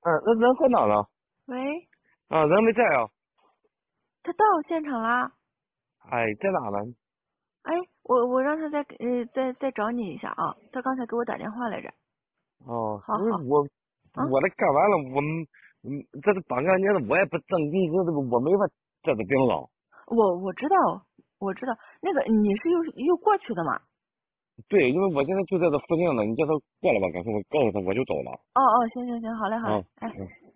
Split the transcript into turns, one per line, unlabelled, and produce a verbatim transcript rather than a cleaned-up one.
嗯，那人在哪呢？
喂，
啊，人没在啊。
他到现场啦。
哎，在哪呢？
哎，我我让他再呃再再找你一下啊，他刚才给我打电话来着。
哦，
好好
因为我
啊，
我这干完了，我嗯，这是办案年的，我也不挣工资，这个我没法这个病了。
我我知道，我知道，那个你是又又过去的嘛？
对，因为我现在就在这附近呢，你叫他过来吧，赶快我告诉他我就走了。
哦哦，行行行，好嘞好嘞，
啊。
哎。
嗯。